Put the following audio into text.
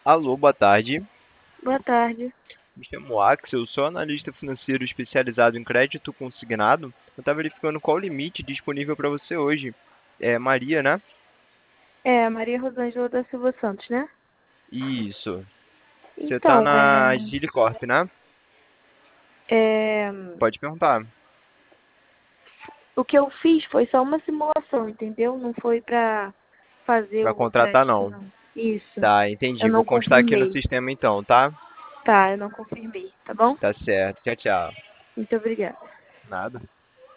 Alô, boa tarde. Boa tarde. Me chamo Axel, sou analista financeiro especializado em crédito consignado. Eu estava verificando qual o limite disponível para você hoje. É Maria, né? É, Maria Rosângela da Silva Santos, né? Isso. Você está Então, na Gilicorp, né? é, Pode perguntar. o que eu fiz foi só uma simulação, entendeu? Não foi pra fazer Para o contratar, crédito, não. não. Isso. Tá, Eu entendi. Vou não constar aqui no confirmei. sistema então, tá? Tá, eu não confirmei, tá bom? Tá certo. Tchau, tchau. Muito obrigada. Nada.